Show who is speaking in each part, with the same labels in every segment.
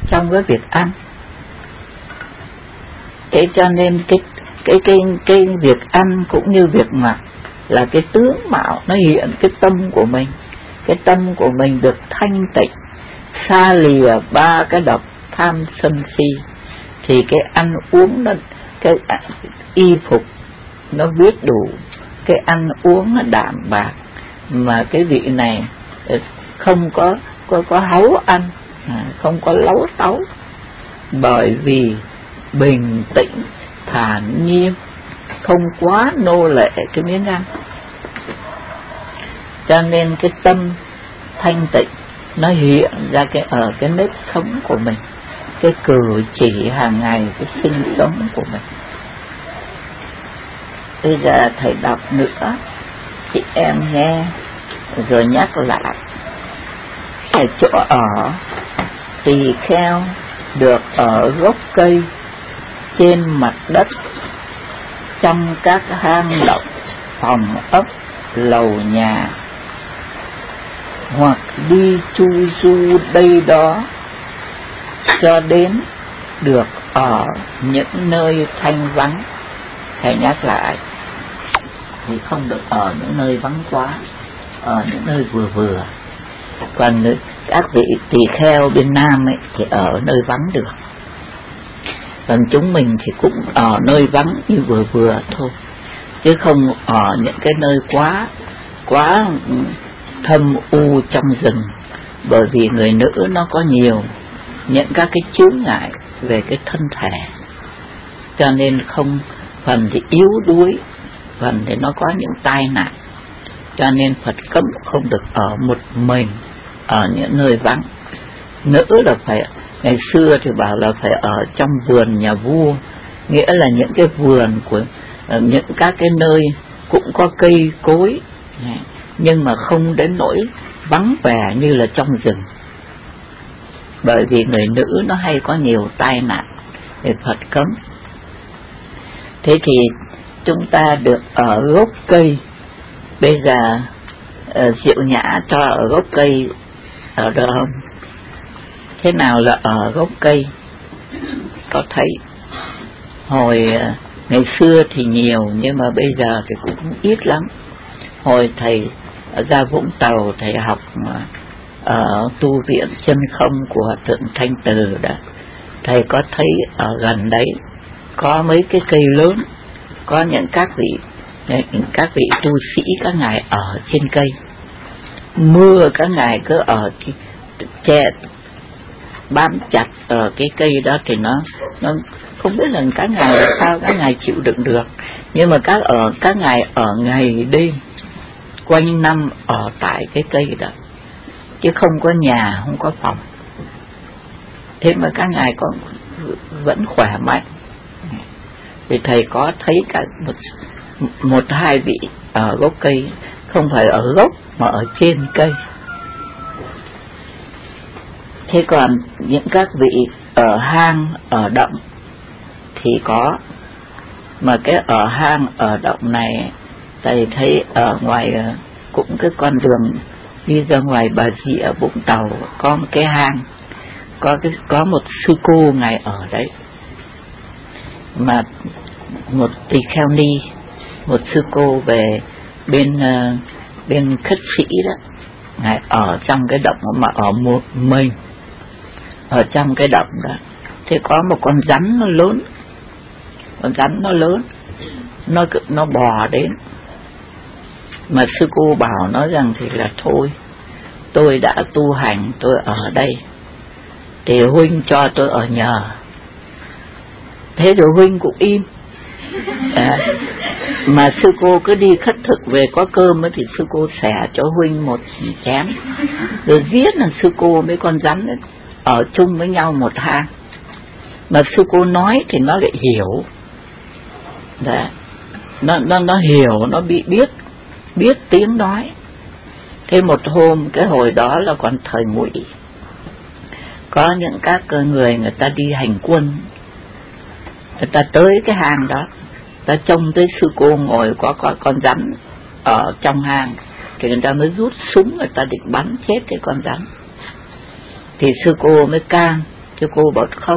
Speaker 1: trong cái việc ăn. Thế cho nên cái việc ăn cũng như việc mặc là cái tướng mạo nó hiện cái tâm của mình. Cái tâm của mình được thanh tịnh, xa lìa ba cái độc tham sân si, thì cái ăn uống nó, cái y phục nó biết đủ, cái ăn uống nó đạm bạc, mà cái vị này không có háu ăn, không có lấu tấu, bởi vì bình tĩnh thản nhiên, không quá nô lệ cái miếng ăn. Cho nên cái tâm thanh tịnh nó hiện ra ở cái nếp sống của mình, cái cử chỉ hàng ngày, cái sinh sống của mình. Bây giờ thầy đọc nữa, chị em nghe rồi nhắc lại. Ở chỗ ở, tỳ kheo được ở gốc cây, trên mặt đất, trong các hang động, phòng ốc, lầu nhà, hoặc đi chu du đây đó, cho đến được ở những nơi thanh vắng. Thầy nhắc lại, thì không được ở những nơi vắng quá, ở những nơi vừa vừa. Còn các vị tỳ kheo bên Nam ấy thì ở nơi vắng được. Còn chúng mình thì cũng ở nơi vắng như vừa vừa thôi, chứ không ở những cái nơi quá thâm u trong rừng. Bởi vì người nữ nó có nhiều những các cái chướng ngại về cái thân thể, cho nên không, phần thì yếu đuối, phần thì nó có những tai nạn. Cho nên Phật cấm không được ở một mình ở những nơi vắng. Nữ là phải, ngày xưa thì bảo là phải ở trong vườn nhà vua, nghĩa là những cái vườn của những các cái nơi cũng có cây cối, nhưng mà không đến nỗi vắng vẻ như là trong rừng. Bởi vì người nữ nó hay có nhiều tai nạn, thì Phật cấm. Thế thì chúng ta được ở gốc cây. Bây giờ Diệu Nhã cho ở gốc cây ở đâu không? Thế nào là ở gốc cây? Có thấy hồi ngày xưa thì nhiều, nhưng mà bây giờ thì cũng ít lắm. Hồi thầy ra Vũng Tàu, thầy học ở tu viện Chân Không của Thượng Thanh Từ đó, thầy có thấy ở gần đấy có mấy cái cây lớn, có những các vị tu sĩ các ngài ở trên cây. Mưa các ngài cứ ở che bám chặt ở cái cây đó, thì nó không biết là các ngài sao các ngài chịu đựng được. Nhưng mà các ngài ở ngày đêm quanh năm ở tại cái cây đó, chứ không có nhà, không có phòng. Thế mà các ngài vẫn khỏe mạnh. Thì thầy có thấy cả một hai vị ở gốc cây, không phải ở gốc mà ở trên cây. Thế còn những các vị ở hang, ở động thì có. Mà cái ở hang, ở động này, thầy thấy ở ngoài cũng cái con đường đi ra ngoài Bà Rịa Vũng Tàu có một cái hang, có một sư cô ngài ở đấy. Mà một tỳ kheo ni, một sư cô về bên Khất Sĩ đó, ngài ở trong cái động mà ở một mình ở trong cái động đó. Thế có một con rắn nó lớn, nó bò đến. Mà sư cô bảo nó rằng thì là thôi, tôi đã tu hành, tôi ở đây, thì huynh cho tôi ở nhờ. Thế rồi huynh cũng im. Mà sư cô cứ đi khất thực về có cơm ấy, thì sư cô xẻ cho huynh một chén, rồi giết là sư cô mấy con rắn ấy ở chung với nhau một hang. Mà sư cô nói thì nó lại hiểu. Đấy. Nó hiểu, nó bị biết tiếng nói. Thế một hôm, cái hồi đó là còn thời Ngụy, có những các người ta đi hành quân, người ta tới cái hang đó, ta trông tới sư cô ngồi có con rắn ở trong hang, thì người ta mới rút súng, người ta định bắn chết cái con rắn. Thì sư cô mới can Sư cô bảo không,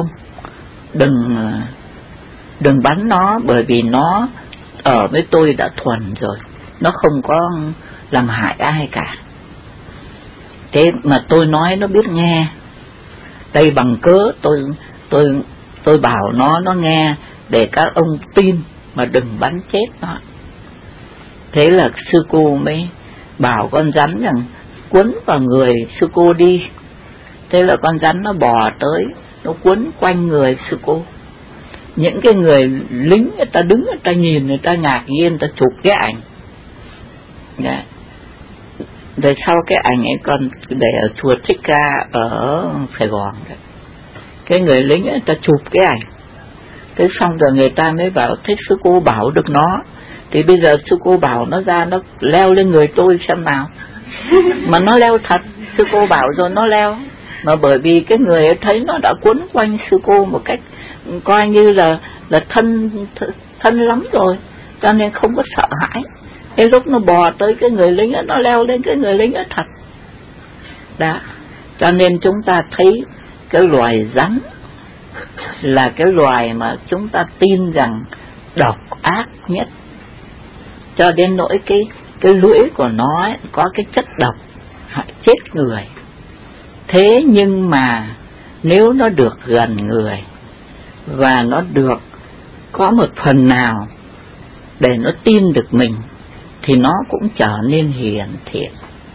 Speaker 1: đừng bắn nó, bởi vì nó ở với tôi đã thuần rồi, nó không có làm hại ai cả. Thế mà tôi nói nó biết nghe. Đây bằng cớ tôi bảo nó nghe để các ông tin mà đừng bắn chết nó. Thế là sư cô mới bảo con rắn rằng quấn vào người sư cô đi. Thế là con rắn nó bò tới, nó quấn quanh người sư cô. Những cái người lính người ta đứng, người ta nhìn, người ta ngạc nhiên, người ta chụp cái ảnh. Đấy. Rồi sau cái ảnh ấy còn để ở chùa Thích Ca ở Sài Gòn đấy. Cái người lính ấy, người ta chụp cái ảnh. Thế xong rồi người ta mới bảo thích sư cô bảo được nó. Thì bây giờ sư cô bảo nó ra, nó leo lên người tôi xem nào. Mà nó leo thật, sư cô bảo rồi nó leo. Mà bởi vì cái người ấy thấy nó đã quấn quanh sư cô một cách coi như là thân lắm rồi, cho nên không có sợ hãi. Cái lúc nó bò tới cái người lính ấy, nó leo lên cái người lính ấy thật. Đó, cho nên chúng ta thấy cái loài rắn là cái loài mà chúng ta tin rằng độc ác nhất, cho đến nỗi cái lưỡi của nó ấy, có cái chất độc hại chết người. Thế nhưng mà nếu nó được gần người và nó được có một phần nào để nó tin được mình thì nó cũng trở nên hiền thiện.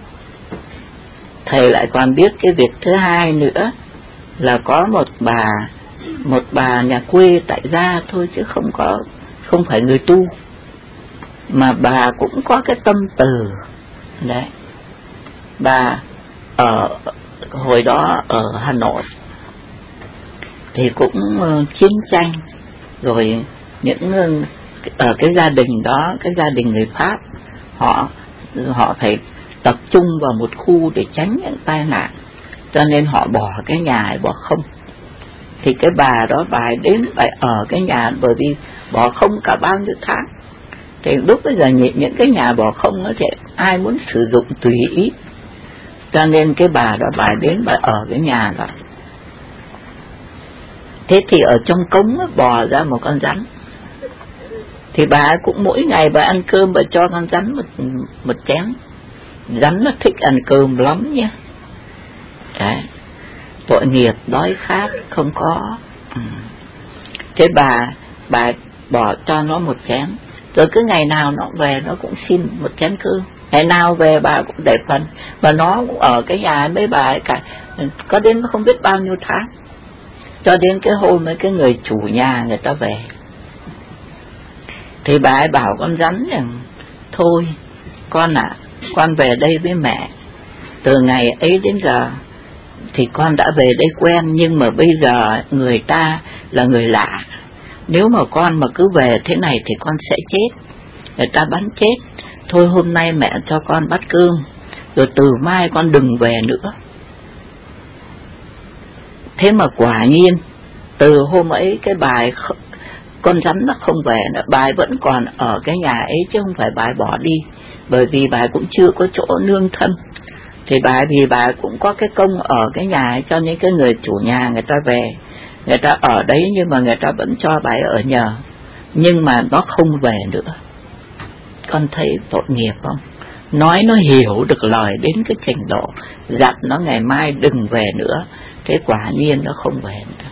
Speaker 1: Thầy lại còn biết cái việc thứ hai nữa là có một bà nhà quê tại gia thôi, chứ không phải người tu, mà bà cũng có cái tâm từ. Đấy, bà hồi đó ở Hà Nội thì cũng chiến tranh rồi, ở cái gia đình đó, cái gia đình người Pháp, họ phải tập trung vào một khu để tránh những tai nạn, cho nên họ bỏ cái nhà bỏ không. Thì cái bà đó bà đến bà ở cái nhà, bởi vì bỏ không cả bao nhiêu tháng. Thì lúc bây giờ những cái nhà bỏ không đó thì ai muốn sử dụng tùy ý, cho nên cái bà đó bà đến bà ở cái nhà đó. Thế thì ở trong cống bò ra một con rắn. Thì bà cũng mỗi ngày bà ăn cơm bà cho con rắn một chén. Rắn nó thích ăn cơm lắm nha. Đấy, tội nghiệp đói khát không có. Thế bà bỏ cho nó một chén, rồi cứ ngày nào nó về nó cũng xin một chén cơm. Ngày nào về bà cũng để phần, và nó cũng ở cái nhà mấy bà ấy cả, có đến không biết bao nhiêu tháng, cho đến cái hôm mấy cái người chủ nhà người ta về. Thì bà ấy bảo con rắn rằng thôi con ạ, con về đây với mẹ từ ngày ấy đến giờ thì con đã về đây quen, nhưng mà bây giờ người ta là người lạ, nếu mà con mà cứ về thế này thì con sẽ chết, người ta bắn chết. Thôi hôm nay mẹ cho con bát cơm, rồi từ mai con đừng về nữa. Thế mà quả nhiên từ hôm ấy cái bài con rắn nó không về nữa, bà vẫn còn ở cái nhà ấy chứ không phải bà bỏ đi, bởi vì bà cũng chưa có chỗ nương thân. Thì vì bà cũng có cái công ở cái nhà ấy, cho nên cái người chủ nhà người ta về, người ta ở đấy, nhưng mà người ta vẫn cho bà ở nhờ, nhưng mà nó không về nữa. Con thấy tội nghiệp không? Nói nó hiểu được lời đến cái trình độ dặn nó ngày mai đừng về nữa, thế quả nhiên nó không về nữa.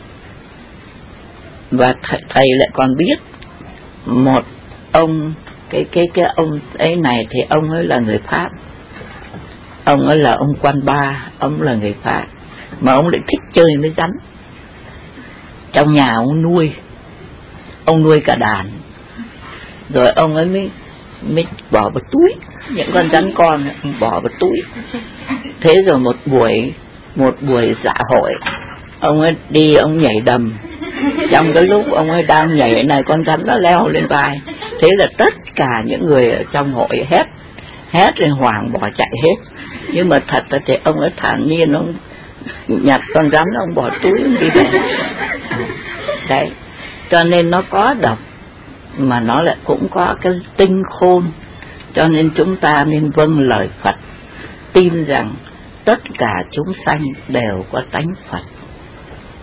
Speaker 1: Và thầy lại còn biết một ông, cái ông ấy này thì ông ấy là người Pháp, ông ấy là ông Quan Ba, ông là người Pháp, mà ông lại thích chơi với rắn. Trong nhà ông nuôi cả đàn, rồi ông ấy mới bỏ vào túi những con rắn con, bỏ vào túi. Thế rồi một buổi dạ hội, ông ấy đi ông nhảy đầm, trong cái lúc ông ấy đang nhảy này con rắn nó leo lên vai. Thế là tất cả những người ở trong hội hét lên hoảng bỏ chạy hết. Nhưng mà thật là thì ông ấy thản nhiên, ông nhặt con rắn ông bỏ túi ông đi về. Đấy, cho nên nó có độc mà nó lại cũng có cái tinh khôn, cho nên chúng ta nên vâng lời Phật, tin rằng tất cả chúng sanh đều có tánh Phật.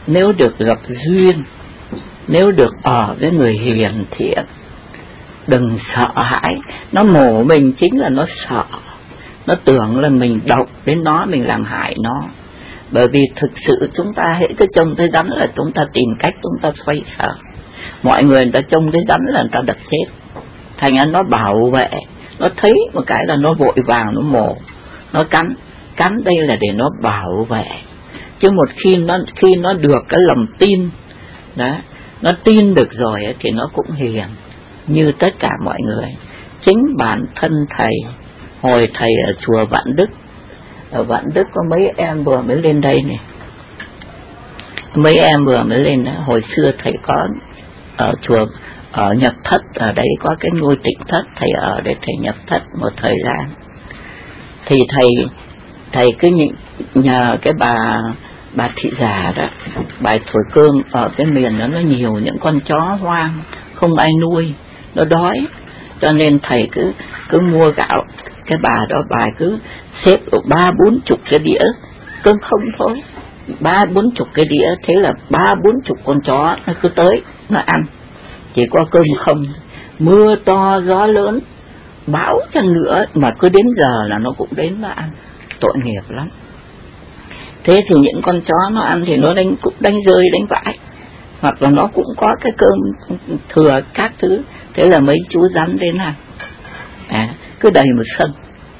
Speaker 1: nếu được gặp duyên, nếu được ở với người hiền thiện, đừng sợ hãi. Nó mổ mình chính là nó sợ, nó tưởng là mình độc đến nó, mình làm hại nó. Bởi vì thực sự chúng ta hễ cứ trông thấy rắn là chúng ta tìm cách chúng ta xoay sở. Mọi người ta trông thấy rắn là người ta đập chết. Thành ra nó bảo vệ, nó thấy một cái là nó vội vàng nó mổ, nó cắn đây là để nó bảo vệ. Chứ một khi nó được cái lòng tin đó, nó tin được rồi ấy, thì nó cũng hiền như tất cả mọi người. Chính bản thân thầy, hồi thầy ở chùa Vạn Đức, ở Vạn Đức có mấy em vừa mới lên đây này, mấy em vừa mới lên đó. Hồi xưa thầy có ở chùa, ở nhập thất, ở đấy có cái ngôi tịnh thất, thầy ở để thầy nhập thất một thời gian. Thì thầy cứ nhờ cái bà thị già đó, bà thổi cơm ở cái miền đó nó nhiều những con chó hoang, không ai nuôi, nó đói, cho nên thầy cứ mua gạo. Cái bà đó bà cứ xếp 30-40 cái đĩa cơm không thôi, 30-40 cái đĩa, thế là 30-40 con chó nó cứ tới nó ăn, chỉ có cơm không. Mưa to gió lớn bão chăng nữa mà cứ đến giờ là nó cũng đến nó ăn, tội nghiệp lắm. Thế thì những con chó nó ăn thì nó cũng đánh rơi đánh vãi, hoặc là nó cũng có cái cơm thừa các thứ, thế là mấy chú rắn đến ăn, cứ đầy một sân,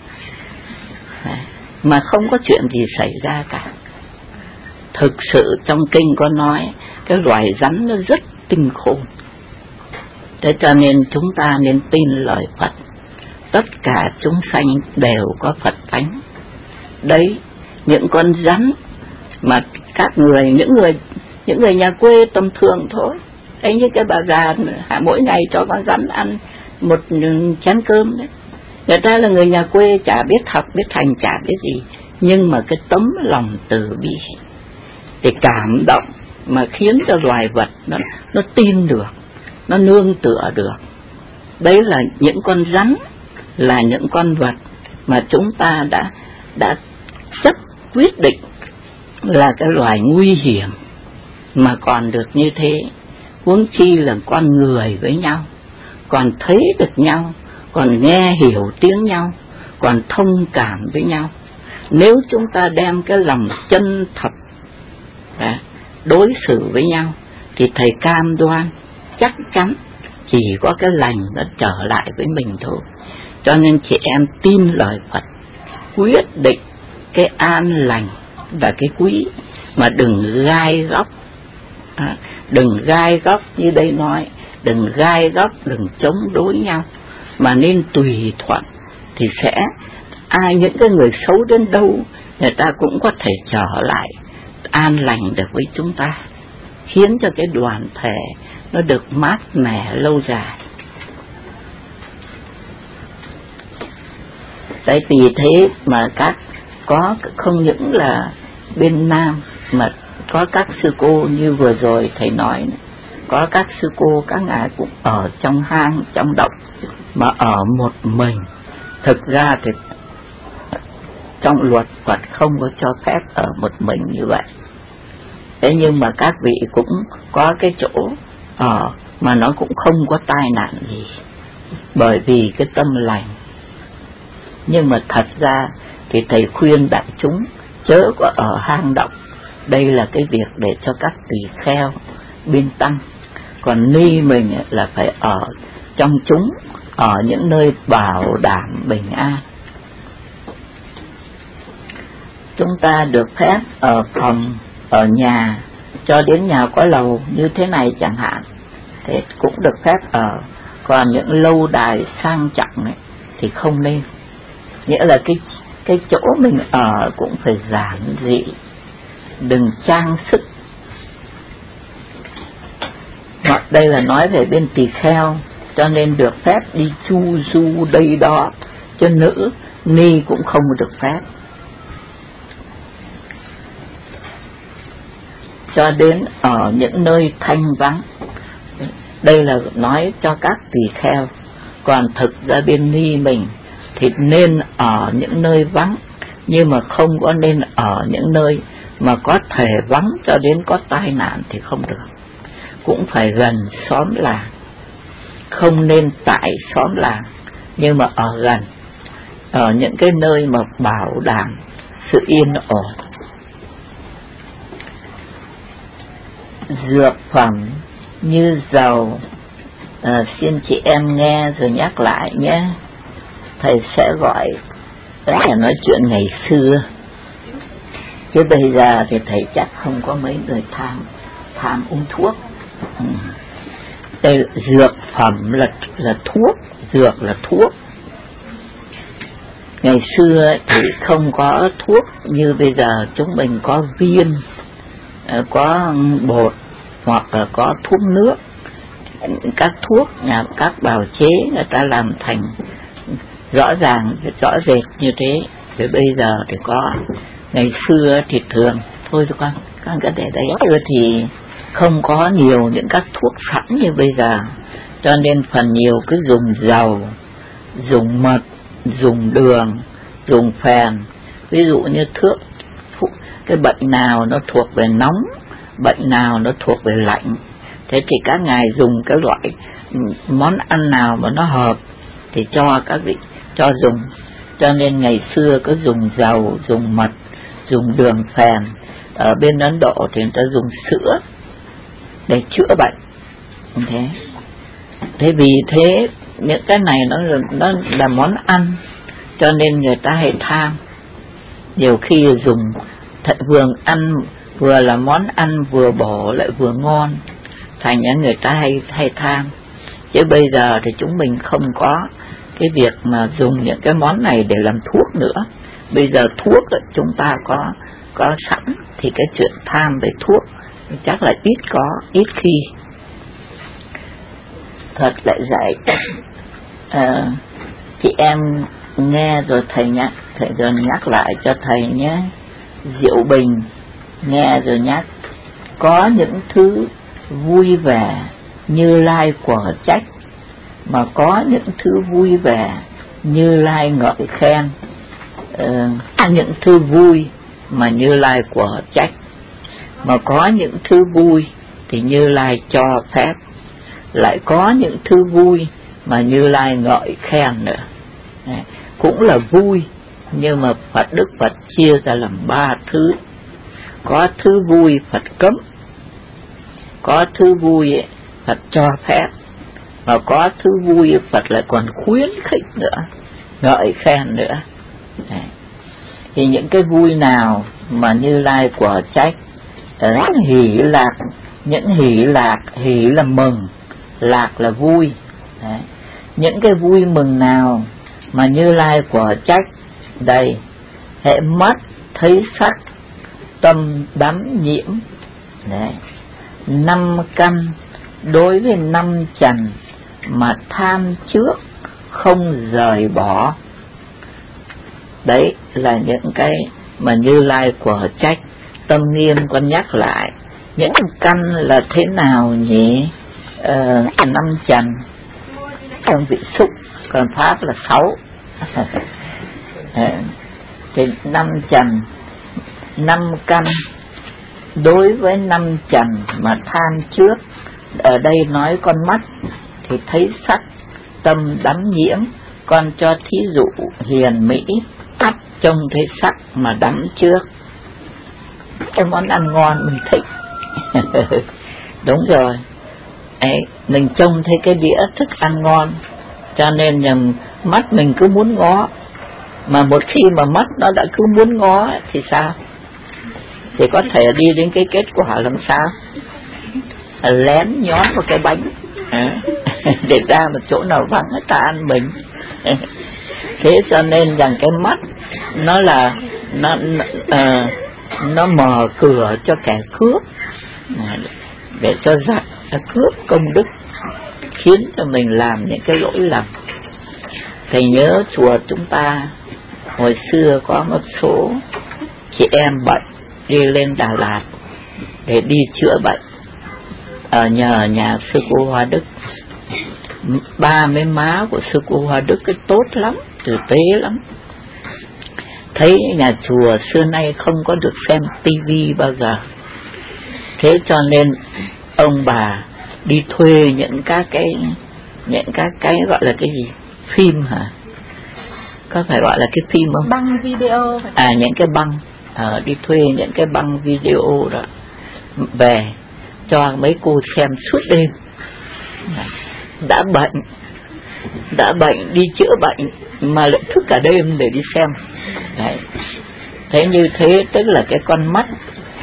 Speaker 1: mà không có chuyện gì xảy ra cả. Thực sự trong kinh có nói cái loài rắn nó rất tinh khôn. Thế cho nên chúng ta nên tin lời Phật, tất cả chúng sanh đều có Phật tánh. Đấy, những con rắn mà các người, những người nhà quê tầm thường thôi, đấy, như cái bà già mỗi ngày cho con rắn ăn một chén cơm đấy. Người ta là người nhà quê, chả biết học biết hành, chả biết gì, nhưng mà cái tấm lòng từ bi để cảm động mà khiến cho loài vật nó tin được, nó nương tựa được. Đấy là những con rắn, là những con vật mà chúng ta đã chấp quyết định là cái loài nguy hiểm mà còn được như thế, huống chi là con người với nhau, còn thấy được nhau, còn nghe hiểu tiếng nhau, còn thông cảm với nhau. Nếu chúng ta đem cái lòng chân thật đối xử với nhau thì thầy cam đoan chắc chắn chỉ có cái lành nó trở lại với mình thôi. Cho nên chị em tin lời Phật, quyết định cái an lành là cái quý, mà đừng gai góc. Đừng gai góc như đây nói, đừng gai góc, đừng chống đối nhau, mà nên tùy thuận. Thì sẽ những cái người xấu đến đâu người ta cũng có thể trở lại an lành được với chúng ta, khiến cho cái đoàn thể nó được mát mẻ lâu dài. Đấy, vì thế mà không những là bên Nam mà có các sư cô như vừa rồi thầy nói, có các sư cô các ngài cũng ở trong hang trong động mà ở một mình. Thực ra thì trong luật Phật không có cho phép ở một mình như vậy. Thế nhưng mà các vị cũng có cái chỗ ở mà nó cũng không có tai nạn gì, bởi vì cái tâm lành. Nhưng mà thật ra thì thầy khuyên đại chúng chớ có ở hang động. Đây là cái việc để cho các tỳ kheo bên tăng. Còn ni mình là phải ở trong chúng, ở những nơi bảo đảm bình an. Chúng ta được phép ở phòng, ở nhà, cho đến nhà có lầu như thế này chẳng hạn, thì cũng được phép ở. Còn những lâu đài sang trọng này thì không nên. Nghĩa là cái chỗ mình ở cũng phải giản dị, đừng trang sức. Hoặc đây là nói về bên tỳ kheo, cho nên được phép đi chu du đây đó, cho nữ ni cũng không được phép. Cho đến ở những nơi thanh vắng, đây là nói cho các tỳ kheo. Còn thực ra bên ni mình thì nên ở những nơi vắng, nhưng mà không có nên ở những nơi mà có thể vắng cho đến có tai nạn thì không được, cũng phải gần xóm làng, không nên tại xóm làng nhưng mà ở gần, ở những cái nơi mà bảo đảm sự yên ổn. Dược phẩm như dầu, xin chị em nghe rồi nhắc lại nhé. Thầy sẽ gọi, đó là nói chuyện ngày xưa, chứ bây giờ thì thầy chắc không có mấy người tham uống thuốc. Đây dược phẩm là thuốc, dược là thuốc. Ngày xưa thì không có thuốc như bây giờ, chúng mình có viên, có bột hoặc là có thuốc nước. Các thuốc các bào chế người ta làm thành rõ ràng, rõ rệt như thế. Với bây giờ thì có, ngày xưa thì thường thôi con có để đấy. Xưa thì không có nhiều những các thuốc sẵn như bây giờ, cho nên phần nhiều cứ dùng dầu, dùng mật, dùng đường, dùng phèn. Ví dụ như cái bệnh nào nó thuộc về nóng, bệnh nào nó thuộc về lạnh, thế thì các ngài dùng cái loại món ăn nào mà nó hợp thì cho các vị cho dùng. Cho nên ngày xưa có dùng dầu, dùng mật, dùng đường phèn. Ở bên Ấn Độ thì người ta dùng sữa để chữa bệnh. Thế vì thế những cái này nó là món ăn, cho nên người ta hay tham. Nhiều khi dùng vừa ăn, vừa là món ăn vừa bổ lại vừa ngon, thành ra người ta hay tham. Chứ bây giờ thì chúng mình không có cái việc mà dùng những cái món này để làm thuốc nữa. Bây giờ thuốc chúng ta có sẵn, thì cái chuyện tham về thuốc chắc là ít khi. Thật lại dạy chị em nghe rồi thầy rồi nhắc lại cho thầy nhé. Diệu Bình nghe rồi nhắc. Có những thứ vui vẻ Như Lai của trách, mà có những thứ vui vẻ Như Lai ngợi khen. Những thứ vui mà Như Lai của trách, mà có những thứ vui thì Như Lai cho phép. Lại có những thứ vui mà Như Lai ngợi khen nữa. Cũng là vui, nhưng mà Đức Phật chia ra làm 3 thứ. Có thứ vui Phật cấm, có thứ vui Phật cho phép, mà có thứ vui Phật lại còn khuyến khích nữa, ngợi khen nữa. Thì những cái vui nào mà Như Lai của trách, hỷ lạc, những hỷ là mừng, lạc là vui. Những cái vui mừng nào mà Như Lai của trách, đây, hễ mắt thấy sắc, tâm đắm nhiễm. 5 căn đối với 5 trần mà tham trước không rời bỏ. Đấy là những cái mà Như Lai của trách. Tâm Nghiêm con nhắc lại, những căn là thế nào nhỉ? 5 trần, còn vị xúc, còn pháp là 6. Thì 5 trần, 5 căn đối với 5 trần mà tham trước. Ở đây nói con mắt thì thấy sắc, tâm đắm nhiễm. Con cho thí dụ hiền mỹ, mắt trông thấy sắc mà đắm trước. Cái món ăn ngon mình thích. Đúng rồi. Mình trông thấy cái đĩa thức ăn ngon, cho nên mắt mình cứ muốn ngó. Mà một khi mà mắt nó đã cứ muốn ngó thì sao? Thì có thể đi đến cái kết quả làm sao? Lén nhón vào cái bánh để ra một chỗ nào vắng người ta ăn mình. Thế cho nên rằng cái mắt nó là nó mở cửa cho kẻ cướp, để cho giặc cướp công đức, khiến cho mình làm những cái lỗi lầm. Thầy nhớ chùa chúng ta hồi xưa có một số chị em bệnh đi lên Đà Lạt để đi chữa bệnh ở nhờ nhà sư cô Hoa Đức. Ba mấy má của sư cô Hoa Đức cái tốt lắm, tử tế lắm. thấy nhà chùa xưa nay không có được xem tivi bao giờ, thế cho nên ông bà đi thuê những các cái gọi là cái gì, phim hả, có phải gọi là cái phim không?
Speaker 2: Băng video.
Speaker 1: Những cái băng, đi thuê những cái băng video đó về cho mấy cô xem suốt đêm. Đã bệnh đi chữa bệnh mà lại thức cả đêm để đi xem. Đấy. Thế như thế tức là cái con mắt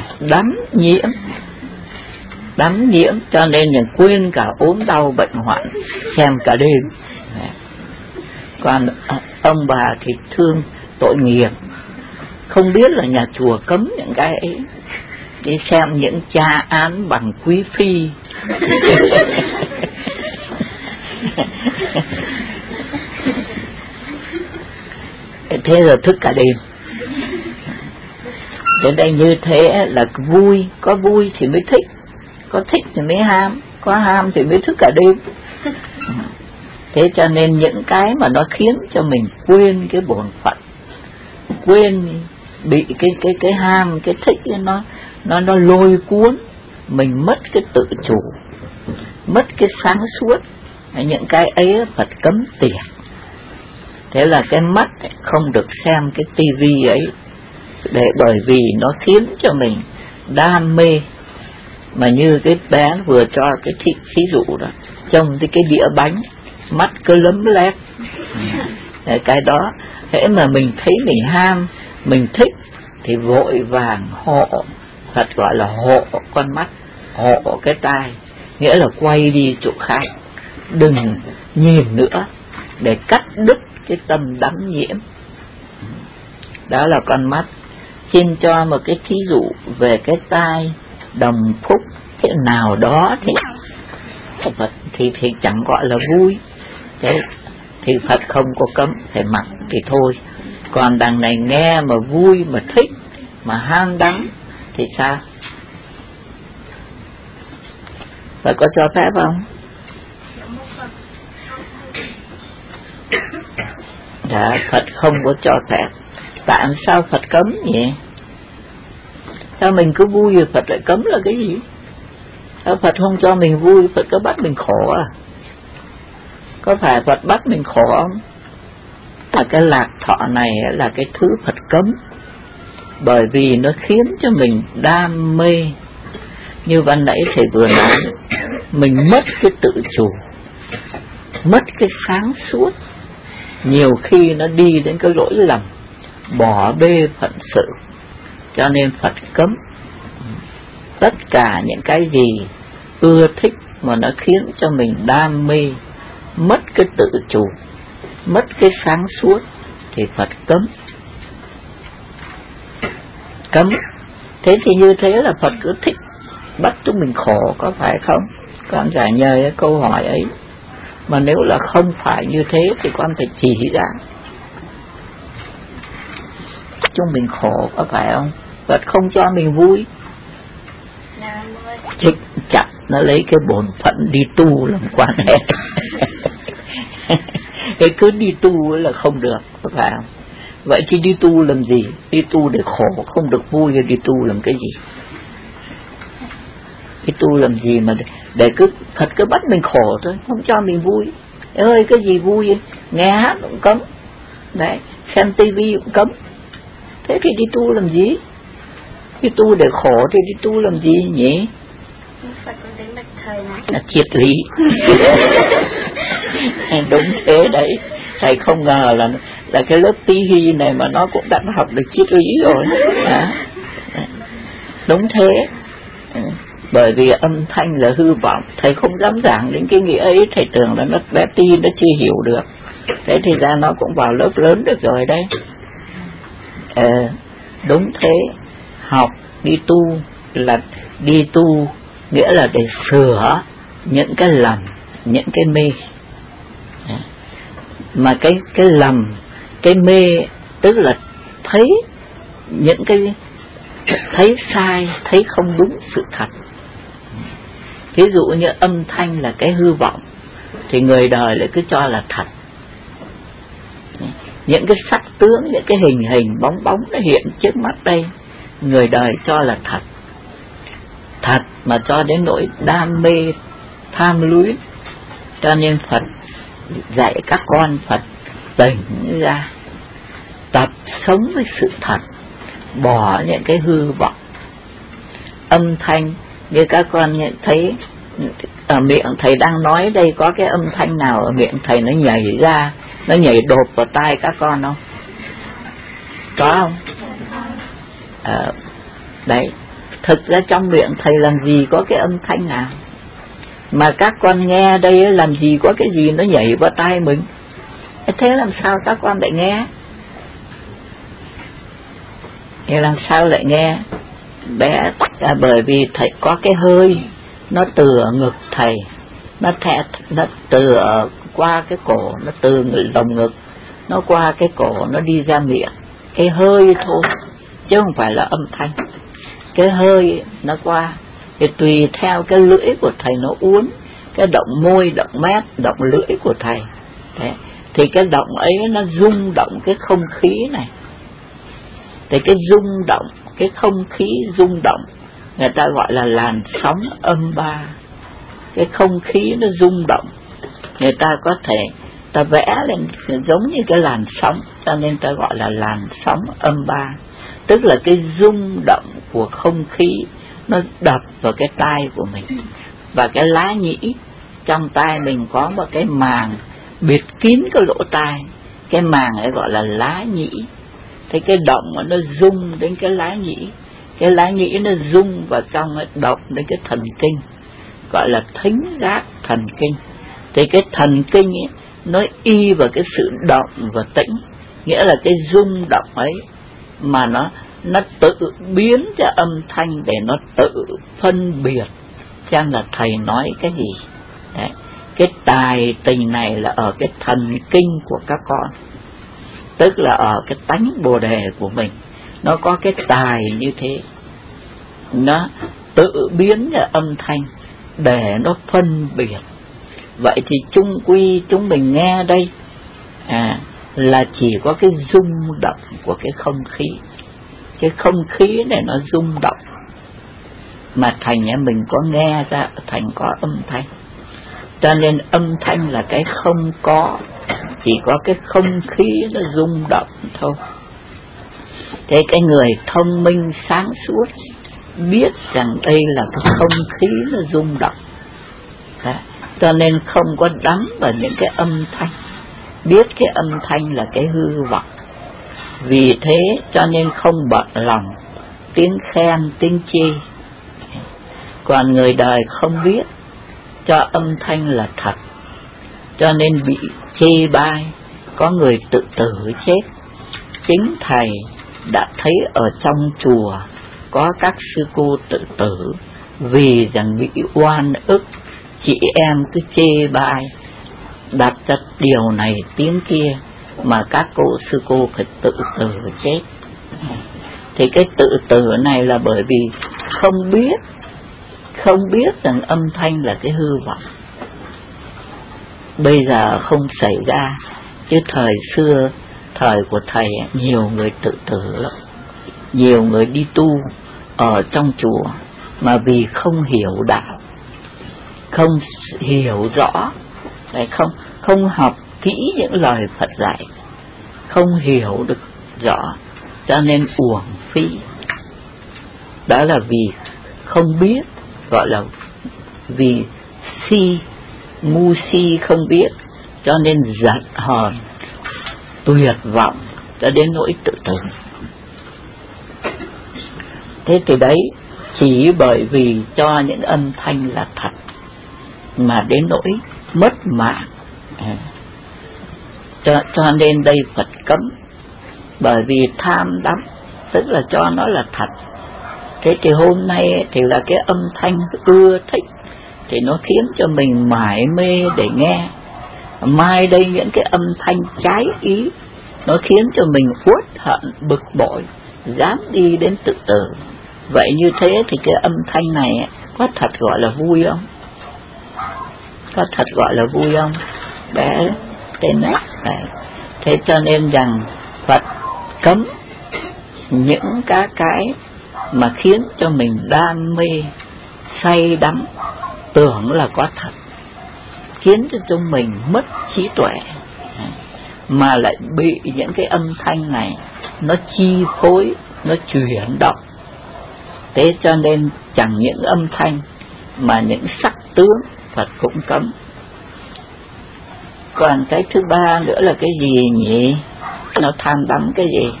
Speaker 1: đắm nhiễm cho nên là quên cả ốm đau bệnh hoạn, xem cả đêm. Đấy. Còn ông bà thì thương tội nghiệp, không biết là nhà chùa cấm những cái ấy, đi xem những tra án bằng quý phi. Thế rồi thức cả đêm. Đến đây như thế là vui, có vui thì mới thích, có thích thì mới ham, có ham thì mới thức cả đêm. Thế cho nên những cái mà nó khiến cho mình quên cái bổn phận, quên bị cái ham, cái thích nó lôi cuốn, mình mất cái tự chủ, mất cái sáng suốt. Những cái ấy Phật cấm tiệt. Thế là cái mắt không được xem cái tivi ấy, bởi vì nó khiến cho mình đam mê. Mà như cái bé vừa cho cái thí dụ đó, trông cái đĩa bánh, mắt cứ lấm lét. Cái đó, thế mà mình thấy mình ham, mình thích thì vội vàng hộ, Phật gọi là hộ con mắt, hộ cái tai, nghĩa là quay đi chỗ khác, đừng nhìn nữa, để cắt đứt cái tâm đắm nhiễm. Đó là con mắt. Xin cho một cái thí dụ về cái tai đồng phúc thế nào đó thì Phật thì chẳng gọi là vui. Thế thì Phật không có cấm, phải mặc thì thôi. Còn đằng này nghe mà vui, mà thích, mà ham đắm thì sao? Phật có cho phép không? Dạ, Phật không có cho phép. Tại sao Phật cấm vậy? Sao mình cứ vui rồi Phật lại cấm là cái gì? Sao Phật không cho mình vui, Phật có bắt mình khổ à? Có phải Phật bắt mình khổ không? Là cái lạc thọ này là cái thứ Phật cấm, bởi vì nó khiến cho mình đam mê. Như ban nãy thầy vừa nói, mình mất cái tự chủ, mất cái sáng suốt. Nhiều khi nó đi đến cái lỗi lầm, bỏ bê phận sự. Cho nên Phật cấm tất cả những cái gì ưa thích mà nó khiến cho mình đam mê, mất cái tự chủ, mất cái sáng suốt thì Phật cấm. Cấm. Thế thì như thế là Phật cứ thích bắt chúng mình khổ, có phải không? Con trả nhờ cái câu hỏi ấy. Mà nếu là không phải như thế thì con phải chỉ ra chúng mình khổ, có phải không? Phật không cho mình vui, chích chặt nó lấy cái bổn phận đi tu làm quan hệ. Cái cứ đi tu là không được, có phải không? Vậy thì đi tu làm gì? Đi tu để khổ, không được vui, thì đi tu làm cái gì? Đi tu làm gì mà để Phật cứ bắt mình khổ thôi, không cho mình vui. Ơi cái gì vui vậy? Nghe hát cũng cấm, đấy, xem tivi cũng cấm. Thế thì đi tu làm gì? Đi tu để khổ thì đi tu làm gì nhỉ?
Speaker 2: Phật có đến bạch thầy này.
Speaker 1: Là triết lý. Đúng thế đấy. Thầy không ngờ là cái lớp tí hy này mà nó cũng đã học được triết lý rồi. Đúng thế. Bởi vì âm thanh là hư vọng, thầy không dám giảng đến cái nghĩa ấy, thầy tưởng là nó bé tí nó chưa hiểu được. Thế thì ra nó cũng vào lớp lớn được rồi đấy. Đúng thế. Học đi tu là đi tu, nghĩa là để sửa những cái lầm, những cái mê. Mà cái lầm, cái mê tức là thấy những cái thấy sai, thấy không đúng sự thật. Ví dụ như âm thanh là cái hư vọng thì người đời lại cứ cho là thật. Những cái sắc tướng, những cái hình bóng nó hiện trước mắt đây, người đời cho là thật. Thật mà cho đến nỗi đam mê, tham luyến. Cho nên Phật dạy các con Phật tỉnh ra, tập sống với sự thật, bỏ những cái hư vọng. Âm thanh như các con nhận thấy ở miệng thầy đang nói đây, có cái âm thanh nào ở miệng thầy nó nhảy ra, nó nhảy đột vào tai các con không? Có không? Đấy, thực ra trong miệng thầy làm gì có cái âm thanh nào, mà các con nghe đây làm gì có cái gì nó nhảy vào tai mình. Thế làm sao các con lại nghe? Thì làm sao lại nghe? Bé bởi vì thầy có cái hơi nó từ ngực thầy, nó từ qua cái cổ, nó từ lồng ngực nó qua cái cổ, nó đi ra miệng. Cái hơi thôi chứ không phải là âm thanh. Cái hơi nó qua thì tùy theo cái lưỡi của thầy nó uốn, cái động môi, động mép, động lưỡi của thầy. Đấy, thì cái động ấy nó rung động cái không khí này. Thì cái rung động, cái không khí rung động, người ta gọi là làn sóng âm ba. Cái không khí nó rung động, người ta có thể ta vẽ lên giống như cái làn sóng, cho nên ta gọi là làn sóng âm ba. Tức là cái rung động của không khí nó đập vào cái tai của mình. Và cái lá nhĩ trong tai mình có một cái màng bịt kín cái lỗ tai, cái màng ấy gọi là lá nhĩ. Thế cái động nó rung đến cái lá nhĩ, cái lá nhĩ nó rung vào trong, nó động đến cái thần kinh gọi là thính giác thần kinh. Thì cái thần kinh ấy, nó y vào cái sự động và tĩnh, nghĩa là cái rung động ấy mà nó tự biến cho âm thanh để nó tự phân biệt xem là thầy nói cái gì. Đấy, cái tài tình này là ở cái thần kinh của các con, tức là ở cái tánh Bồ Đề của mình, nó có cái tài như thế, nó tự biến ra âm thanh để nó phân biệt. Vậy thì chung quy chúng mình nghe đây là chỉ có cái rung động của cái không khí. Cái không khí này nó rung động mà thành mình có nghe ra, thành có âm thanh. Cho nên âm thanh là cái không có, chỉ có cái không khí nó rung động thôi. Thế cái người thông minh sáng suốt biết rằng đây là cái không khí nó rung động. Đấy, cho nên không có đắm vào những cái âm thanh, biết cái âm thanh là cái hư vọng. Vì thế cho nên không bận lòng tiếng khen tiếng chê. Còn người đời không biết cho âm thanh là thật, cho nên bị chê bai, có người tự tử chết. Chính thầy đã thấy ở trong chùa có các sư cô tự tử vì rằng bị oan ức, chị em cứ chê bai, đặt ra điều này tiếng kia mà các sư cô phải tự tử chết. Thì cái tự tử này là bởi vì không biết rằng âm thanh là cái hư vọng. Bây giờ không xảy ra, chứ thời xưa, thời của thầy nhiều người tự tử lắm. Nhiều người đi tu ở trong chùa mà vì không hiểu đạo, không hiểu rõ, không học kỹ những lời Phật dạy, không hiểu được rõ, cho nên uổng phí. Đó là vì không biết, gọi là vì ngu si không biết, cho nên giận hờn, tuyệt vọng cho đến nỗi tự tử. Thế thì đấy, chỉ bởi vì cho những âm thanh là thật mà đến nỗi mất mạng. Cho nên đây Phật cấm, bởi vì tham đắm, tức là cho nó là thật. Thế thì hôm nay thì là cái âm thanh ưa thích, thì nó khiến cho mình mải mê để nghe. Mai đây những cái âm thanh trái ý, nó khiến cho mình uất hận, bực bội, dám đi đến tự tử. Vậy như thế thì cái âm thanh này có thật gọi là vui không? Có thật gọi là vui không? Bé tên nét này. Thế cho nên rằng Phật cấm những cái mà khiến cho mình đam mê, say đắm, tưởng là có thật, khiến cho chúng mình mất trí tuệ, mà lại bị những cái âm thanh này nó chi phối, nó chuyển động. Thế cho nên chẳng những âm thanh mà những sắc tướng Phật cũng cấm. Còn cái thứ ba nữa là cái gì nhỉ? Nó tham đắm cái gì?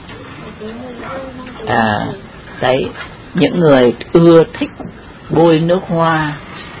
Speaker 1: Đấy, những người ưa thích bôi nước hoa,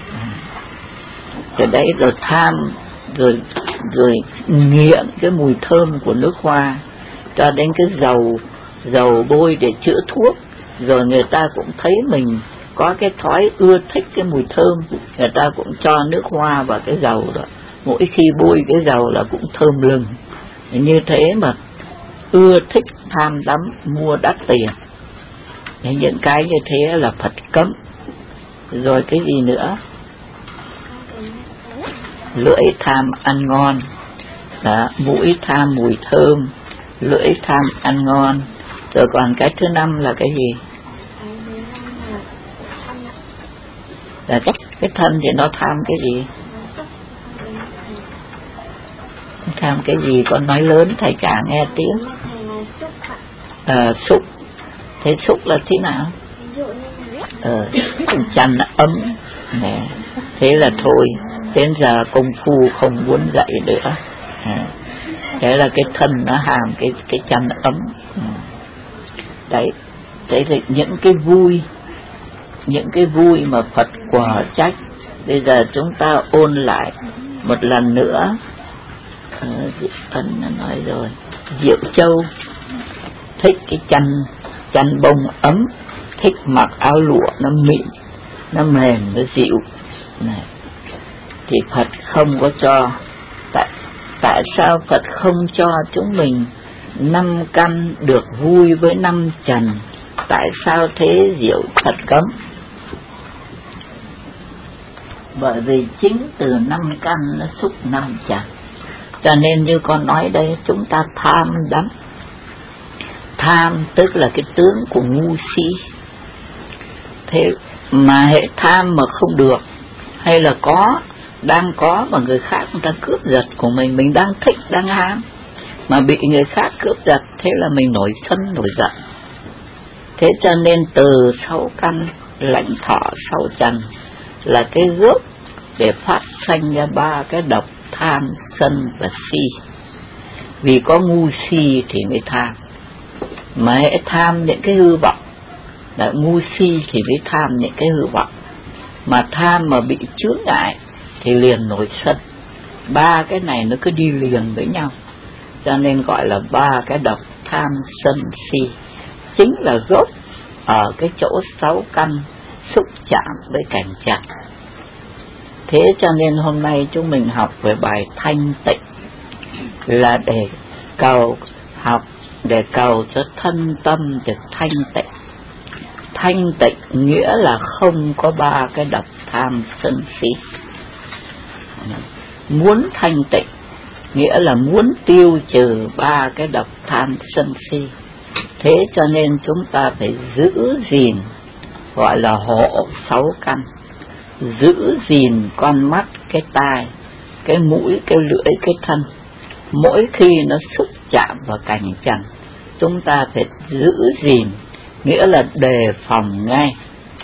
Speaker 1: rồi đấy, rồi tham, rồi nghiện cái mùi thơm của nước hoa, cho đến cái dầu bôi để chữa thuốc. Rồi người ta cũng thấy mình có cái thói ưa thích cái mùi thơm, người ta cũng cho nước hoa vào cái dầu đó, mỗi khi bôi cái dầu là cũng thơm lừng. Như thế mà ưa thích tham đắm, mua đắt tiền. Những cái như thế là Phật cấm. Rồi cái gì nữa? Lưỡi tham ăn ngon đó, mũi tham mùi thơm, lưỡi tham ăn ngon. Rồi còn cái thứ năm là cái gì? Là cái thân thì nó tham cái gì? Tham cái gì? Con nói lớn thầy chả nghe tiếng. Xúc. Thế xúc là thế nào? Chăn ấm nè. Thế là thôi, đến giờ công phu không muốn dạy nữa. Thế là cái thân nó hàm cái chăn ấm. Đấy, thế thì những cái vui mà Phật quả trách, bây giờ chúng ta ôn lại một lần nữa. Diệu Ân đã nói rồi, Diệu Châu thích cái chăn bông ấm, thích mặc áo lụa nó mịn, nó mềm, nó dịu này. Thì Phật không có cho. Tại sao Phật không cho chúng mình 5 căn được vui với 5 trần? Tại sao thế Diệu Phật cấm? Bởi vì chính từ 5 căn nó xúc 5 trần. Cho nên như con nói đây, chúng ta tham đắm. Tham tức là cái tướng của ngu si. Thế mà hệ tham mà không được, hay là đang có mà người khác người ta cướp giật của mình đang thích, đang ham, mà bị người khác cướp giật, thế là mình nổi sân, nổi giận. Thế cho nên từ 6 căn lãnh thọ 6 trần là cái gốc để phát sanh ra 3 cái độc: tham, sân và si. Vì có ngu si thì mới tham, mà hễ tham những cái hư vọng, là ngu si thì mới tham những cái hư vọng. Mà tham mà bị chướng ngại thì liền nổi sân. 3 cái này nó cứ đi liền với nhau, cho nên gọi là 3 cái độc: tham, sân, si. Chính là gốc ở cái chỗ 6 căn xúc chạm với cảnh trần. Thế cho nên hôm nay chúng mình học về bài thanh tịnh là để cầu cho thân tâm được thanh tịnh. Thanh tịnh nghĩa là không có 3 cái độc tham sân si. Muốn thanh tịnh nghĩa là muốn tiêu trừ 3 cái độc tham sân si. Thế cho nên chúng ta phải giữ gìn, gọi là hộ 6 căn, giữ gìn con mắt, cái tai, cái mũi, cái lưỡi, cái thân. Mỗi khi nó xúc chạm vào cảnh trần, chúng ta phải giữ gìn, nghĩa là đề phòng ngay,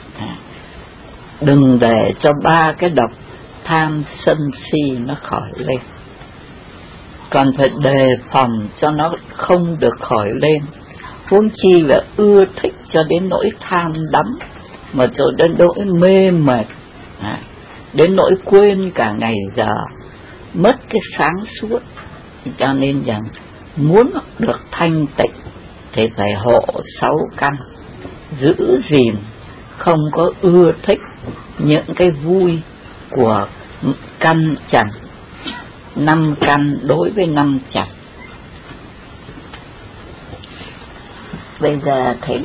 Speaker 1: đừng để cho 3 cái độc tham sân si nó khởi lên. Còn phải đề phòng cho nó không được khởi lên. Huống chi là ưa thích cho đến nỗi tham đắm, mà cho đến nỗi mê mệt, đến nỗi quên cả ngày giờ, mất cái sáng suốt. Cho nên rằng muốn được thanh tịnh thì phải hộ 6 căn, giữ gìn, không có ưa thích những cái vui của căn trần. 5 căn đối với 5 trần. Bây giờ thấy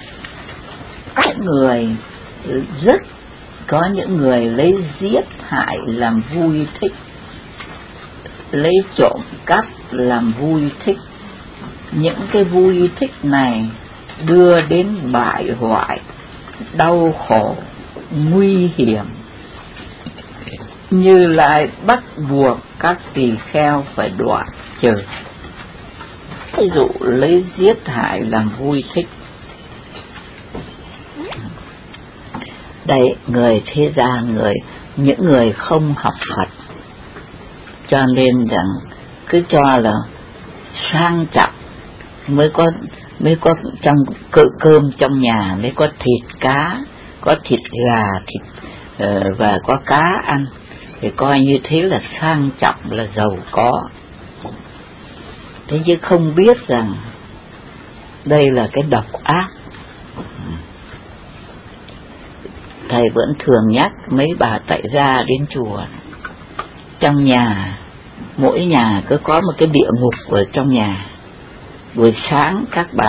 Speaker 1: có những người lấy giết hại làm vui thích, lấy trộm cắp làm vui thích, những cái vui thích này đưa đến bại hoại, đau khổ, nguy hiểm, Như Lai bắt buộc các tỳ kheo phải đoạn trừ. Ví dụ lấy giết hại làm vui thích. Đấy, người thế gian, những người không học Phật, cho nên rằng cứ cho là sang trọng mới có trong cơm trong nhà, mới có thịt cá, có thịt gà, và có cá ăn, thì coi như thế là sang trọng, là giàu có. Thế chứ không biết rằng đây là cái độc ác. Thầy vẫn thường nhắc mấy bà tại gia đến chùa, trong nhà, mỗi nhà cứ có một cái địa ngục ở trong nhà. Buổi sáng các bà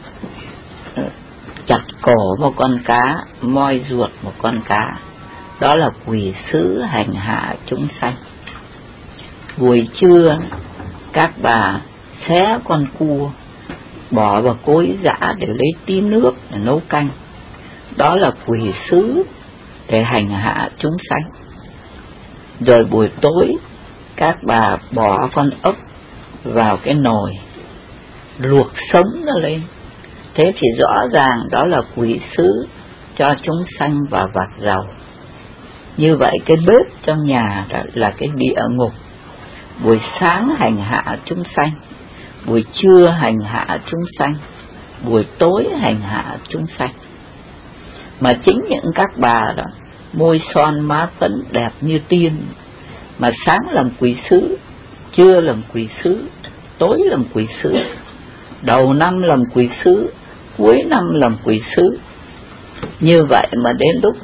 Speaker 1: chặt cổ một con cá, moi ruột một con cá, đó là quỷ sứ hành hạ chúng sanh. Buổi trưa các bà xé con cua, bỏ vào cối giã để lấy tí nước để nấu canh, đó là quỷ sứ để hành hạ chúng sanh. Rồi buổi tối các bà bỏ con ốc vào cái nồi, luộc sống nó lên, thế thì rõ ràng đó là quỷ sứ cho chúng sanh vào vạc dầu. Như vậy cái bếp trong nhà là cái địa ngục. Buổi sáng hành hạ chúng sanh, buổi trưa hành hạ chúng sanh, buổi tối hành hạ chúng sanh. Mà chính những các bà đó, môi son má phấn đẹp như tiên, mà sáng làm quỷ sứ, trưa làm quỷ sứ, tối làm quỷ sứ, đầu năm làm quỷ sứ, cuối năm làm quỷ sứ. Như vậy mà đến lúc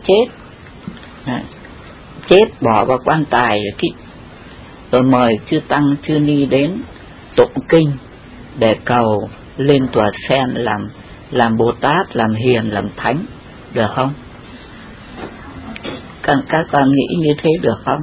Speaker 1: chết bỏ vào quan tài rồi mời chư tăng chư ni đến tụng kinh để cầu lên tòa sen làm Bồ Tát, làm hiền, làm thánh, được không? Các con nghĩ như thế được không?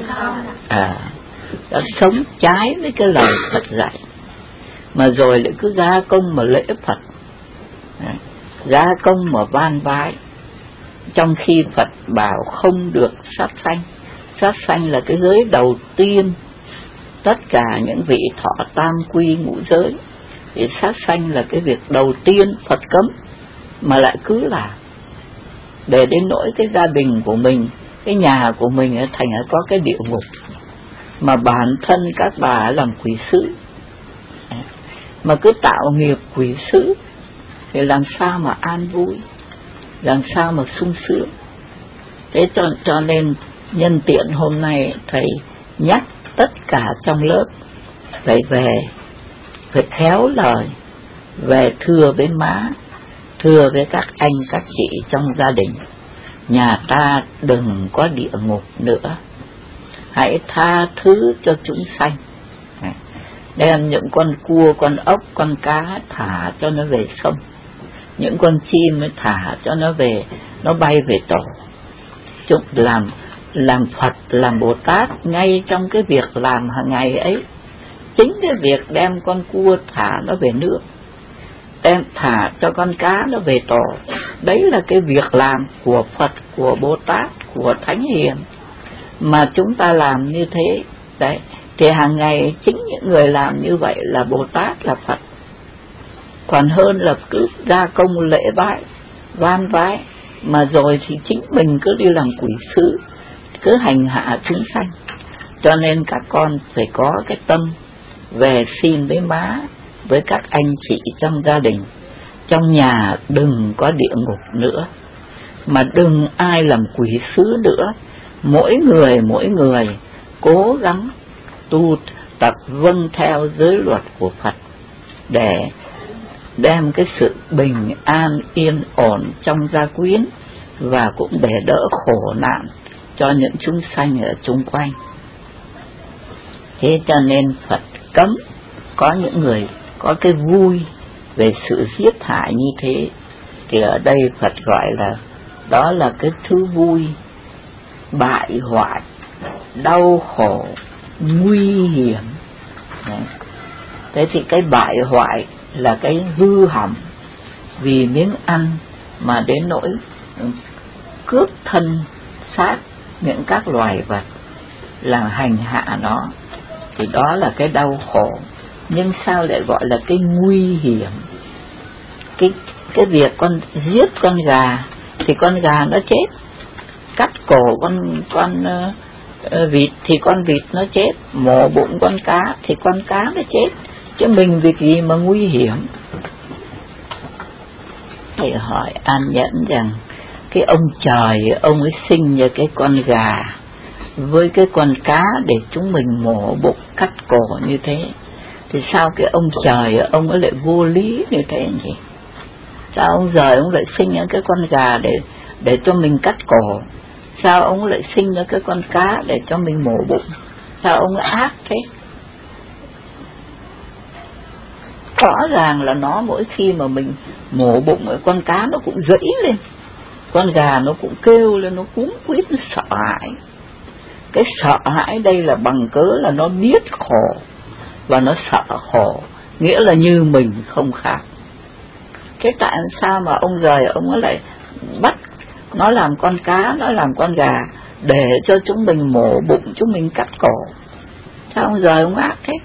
Speaker 1: Đã sống trái với cái lời Phật dạy, mà rồi lại cứ gia công mà lễ Phật, gia công mà van vái, trong khi Phật bảo không được sát sanh. Sát sanh là cái giới đầu tiên, tất cả những vị thọ tam quy ngũ giới thì sát sanh là cái việc đầu tiên Phật cấm, mà lại cứ làm, để đến nỗi cái gia đình của mình, cái nhà của mình thành có cái địa ngục, mà bản thân các bà làm quỷ sứ, mà cứ tạo nghiệp quỷ sứ thì làm sao mà an vui, làm sao mà sung sướng. Thế cho nên nhân tiện hôm nay thầy nhắc tất cả trong lớp phải khéo lời, về thưa với má, thưa với các anh các chị trong gia đình, nhà ta đừng có địa ngục nữa, hãy tha thứ cho chúng sanh. Đem những con cua, con ốc, con cá thả cho nó về sông, những con chim mới thả cho nó về, nó bay về tổ. Chúng làm Phật, làm Bồ Tát ngay trong cái việc làm hàng ngày ấy. Chính cái việc đem con cua thả nó về nước, đem thả cho con cá nó về tổ, đấy là cái việc làm của Phật, của Bồ Tát, của Thánh Hiền, mà chúng ta làm như thế. Đấy, thì hàng ngày chính những người làm như vậy là Bồ Tát, là Phật. Còn hơn là cứ gia công lễ bái, van vái, mà rồi thì chính mình cứ đi làm quỷ sứ, cứ hành hạ chúng sanh. Cho nên các con phải có cái tâm về xin với má, với các anh chị trong gia đình, trong nhà đừng có địa ngục nữa, mà đừng ai làm quỷ sứ nữa. Mỗi người cố gắng tu tập vâng theo giới luật của Phật để đem cái sự bình an yên ổn trong gia quyến, và cũng để đỡ khổ nạn cho những chúng sanh ở chung quanh. Thế cho nên Phật cấm có những người có cái vui về sự giết hại như thế, thì ở đây Phật gọi là đó là cái thứ vui bại hoại, đau khổ, nguy hiểm. Thế thì cái bại hoại là cái hư hỏng vì miếng ăn mà đến nỗi cướp thân xác những các loài vật, là hành hạ nó, thì đó là cái đau khổ. Nhưng sao lại gọi là cái nguy hiểm? Cái việc con giết con gà thì con gà nó chết, cắt cổ con vịt thì con vịt nó chết, mổ bụng con cá thì con cá nó chết, chứ mình việc gì mà nguy hiểm? Thầy hỏi An Nhẫn rằng cái ông trời, ông ấy sinh ra cái con gà với cái con cá để chúng mình mổ bụng cắt cổ như thế, thì sao cái ông trời ông ấy lại vô lý như thế nhỉ? Sao ông trời ông lại sinh ra cái con gà để cho mình cắt cổ? Sao ông lại sinh ra cái con cá để cho mình mổ bụng? Sao ông ác thế? Rõ ràng là nó mỗi khi mà mình mổ bụng, con cá nó cũng dẫy lên, con gà nó cũng kêu lên, nó cuống quýt, nó sợ hãi. Cái sợ hãi đây là bằng cớ là nó biết khổ và nó sợ khổ, nghĩa là như mình không khác. Thế tại sao mà ông trời ông ấy lại bắt nó làm con cá, nó làm con gà để cho chúng mình mổ bụng, chúng mình cắt cổ? Sao ông trời ông ác thế?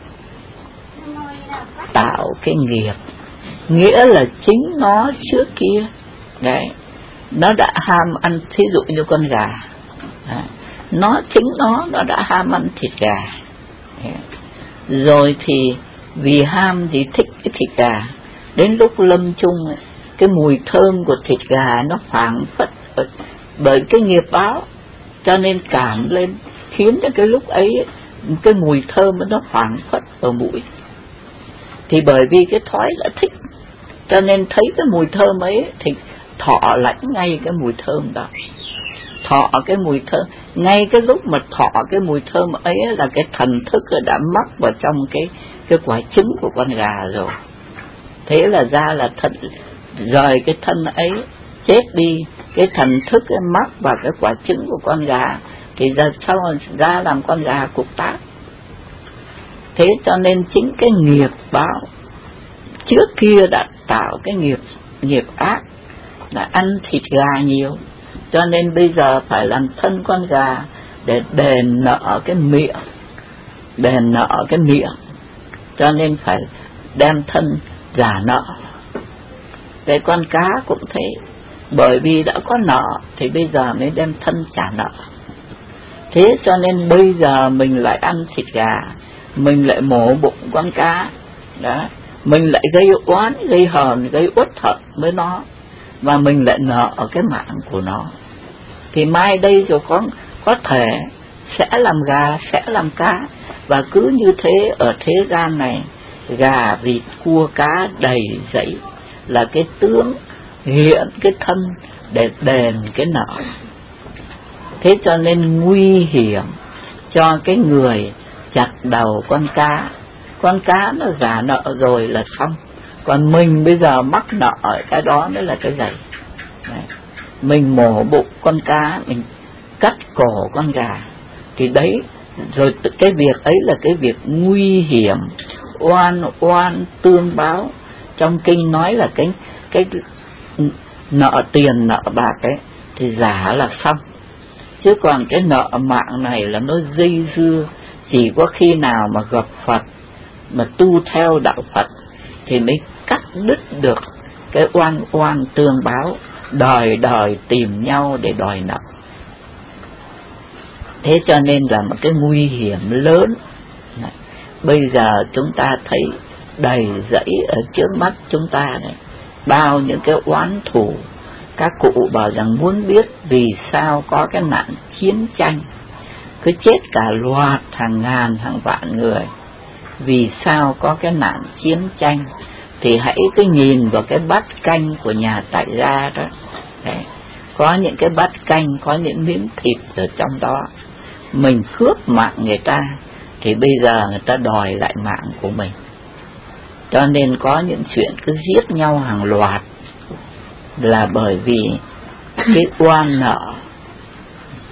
Speaker 1: Tạo cái nghiệp, nghĩa là chính nó trước kia đấy, nó đã ham ăn, thí dụ như con gà đấy, chính nó đã ham ăn thịt gà đấy. Rồi thì vì ham thì thích cái thịt gà, đến lúc lâm chung cái mùi thơm của thịt gà nó phảng phất bởi cái nghiệp báo, cho nên cảm lên, khiến cho cái lúc ấy cái mùi thơm nó phảng phất ở mũi. Thì bởi vì cái thói đã thích, cho nên thấy cái mùi thơm ấy thì thọ lãnh ngay cái mùi thơm đó. Thọ cái mùi thơm, ngay cái lúc mà thọ cái mùi thơm ấy là cái thần thức đã mắc vào trong cái quả trứng của con gà rồi. Thế là ra là rời cái thân ấy chết đi, cái thần thức ấy mắc vào cái quả trứng của con gà, thì giờ sau ra làm con gà cục tác. Thế cho nên chính cái nghiệp báo trước kia đã tạo cái nghiệp ác là ăn thịt gà nhiều, cho nên bây giờ phải làm thân con gà để đền nợ cái miệng, cho nên phải đem thân giả nợ. Cái con cá cũng thế, bởi vì đã có nợ thì bây giờ mới đem thân trả nợ. Thế cho nên bây giờ mình lại ăn thịt gà, mình lại mổ bụng con cá đó, mình lại gây oán, gây hờn, gây uất hận với nó, và mình lại nợ ở cái mạng của nó. Thì mai đây rồi có thể sẽ làm gà, sẽ làm cá, và cứ như thế ở thế gian này, gà vịt cua cá đầy dẫy là cái tướng hiện cái thân để đền cái nợ. Thế cho nên nguy hiểm cho cái người chặt đầu con cá. Con cá nó giả nợ rồi là xong, còn mình bây giờ mắc nợ cái đó mới là cái dày. Mình mổ bụng con cá, mình cắt cổ con gà, thì đấy rồi cái việc ấy là cái việc nguy hiểm, oan tương báo. Trong kinh nói là cái nợ tiền nợ bạc ấy thì giả là xong, chứ còn cái nợ mạng này là nó dây dưa. Chỉ có khi nào mà gặp Phật mà tu theo đạo Phật thì mới cắt đứt được cái oan tương báo, đời tìm nhau để đòi nợ. Thế cho nên là một cái nguy hiểm lớn. Bây giờ chúng ta thấy đầy dẫy ở trước mắt chúng ta này, bao những cái oán thù. Các cụ bảo rằng muốn biết vì sao có cái nạn chiến tranh, cứ chết cả loạt hàng ngàn hàng vạn người, vì sao có cái nạn chiến tranh, thì hãy cứ nhìn vào cái bát canh của nhà tại gia đó. Đấy, có những cái bát canh, có những miếng thịt ở trong đó, mình cướp mạng người ta thì bây giờ người ta đòi lại mạng của mình. Cho nên có những chuyện cứ giết nhau hàng loạt là bởi vì cái oan nợ.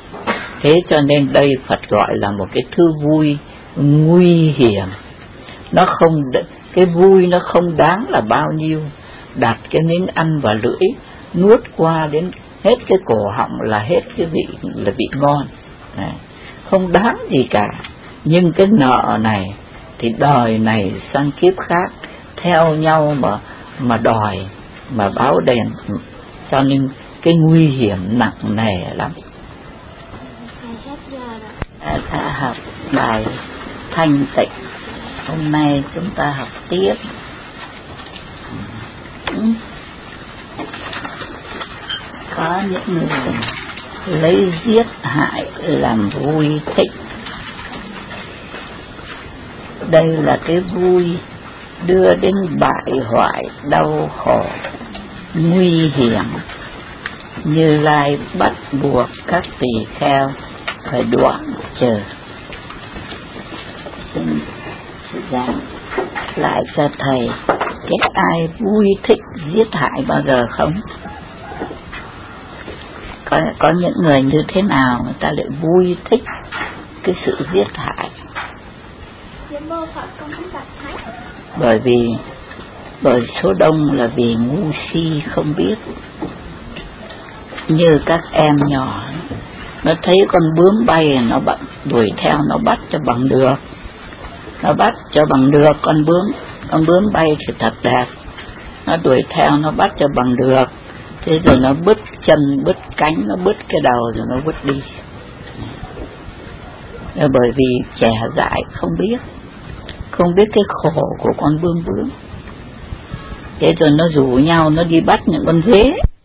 Speaker 1: Thế cho nên đây Phật gọi là một cái thứ vui nguy hiểm, nó không, cái vui nó không đáng là bao nhiêu, đặt cái miếng ăn vào lưỡi nuốt qua đến hết cái cổ họng là hết cái vị, là vị ngon này, không đáng gì cả. Nhưng cái nợ này thì đời này sang kiếp khác theo nhau mà đòi, mà báo đền, cho nên cái nguy hiểm nặng nề lắm. Ta học bài thanh tịnh, hôm nay chúng ta học tiếp. Có những người lấy giết hại làm vui thích. Đây là cái vui đưa đến bại hoại, đau khổ, nguy hiểm. Như Lai bắt buộc các tỳ kheo phải đoạn chờ. Xin giảng lại cho thầy, cái ai vui thích giết hại bao giờ không? Có những người như thế nào người ta lại vui thích cái sự giết hại? Bởi số đông là vì ngu si không biết. Như các em nhỏ, nó thấy con bướm bay nó đuổi theo, nó bắt cho bằng được. Nó bắt cho bằng được con bướm bay thì thật đẹp. Nó đuổi theo, nó bắt cho bằng được. Thế rồi nó bứt chân, bứt cánh, nó bứt cái đầu rồi nó bứt đi. Bởi vì trẻ dại không biết cái khổ của con bướm. Thế rồi nó rủ nhau nó đi bắt những con dế.